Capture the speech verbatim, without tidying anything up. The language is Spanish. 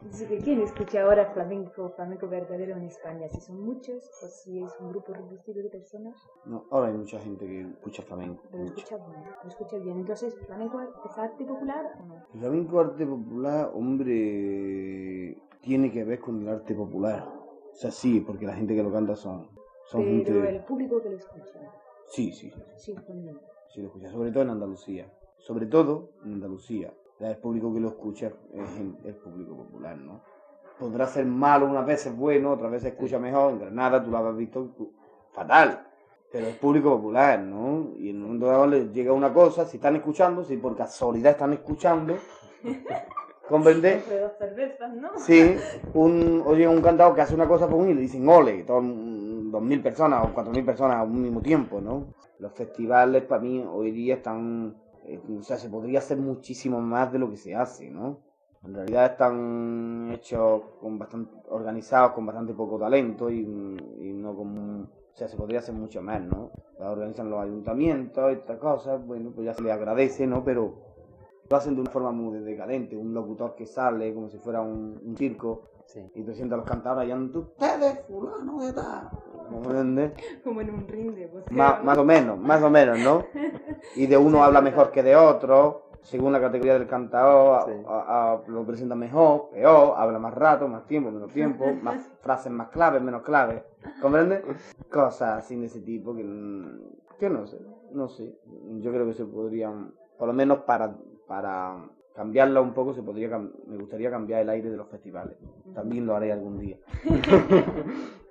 Dice que ¿quién escucha ahora flamenco, flamenco verdadero en España? Si son muchos o si es un grupo reducido de personas. No, ahora hay mucha gente que escucha flamenco. Pero lo escucha bien, lo escucha bien. Entonces, ¿flamenco es arte popular o no? El flamenco arte popular, hombre, tiene que ver con el arte popular. O sea, sí, porque la gente que lo canta son, son Pero gente... el público que lo escucha. Sí, sí, Sí, también. sí lo escucha, sobre todo en Andalucía. Sobre todo en Andalucía. El público que lo escucha es el, el público popular, ¿no? Podrá ser malo unas veces, bueno, otras veces escucha mejor. En Granada tú lo habrás visto fatal. Pero es público popular, ¿no? Y en un momento dado les llega una cosa, si están escuchando, si por casualidad están escuchando, ¿comprende? Entre dos cervezas, ¿no? Sí, un, o llega un cantado que hace una cosa por un y le dicen ole, todo, dos mil personas o cuatro mil personas a un mismo tiempo, ¿no? Los festivales para mí hoy día están, eh, o sea, se podría hacer muchísimo más de lo que se hace, ¿no? En realidad están hechos con bastante, organizados con bastante poco talento y, y no con, o sea, se podría hacer mucho más, ¿no? La organizan los ayuntamientos, estas cosas, bueno, pues ya se les agradece, ¿no? Pero lo hacen de una forma muy decadente, un locutor que sale como si fuera un, un circo, sí, y presenta a los cantadores y ante ustedes, fulano de tal, ¿me entiendes? Como en un ring de boxeo, Más, ¿no? más o menos, más o menos, ¿no? Y de uno Sí, habla sí, mejor sí. que de otro, según la categoría del cantador, Sí. a- a- a- lo presenta mejor, peor, habla más rato, más tiempo, menos tiempo, más frases más claves, menos claves, ¿comprendes? Cosas así de ese tipo que, mm, que no sé, no sé, yo creo que se podrían, por lo menos para, para cambiarla un poco, se podría, cam- me gustaría cambiar el aire de los festivales, también lo haré algún día.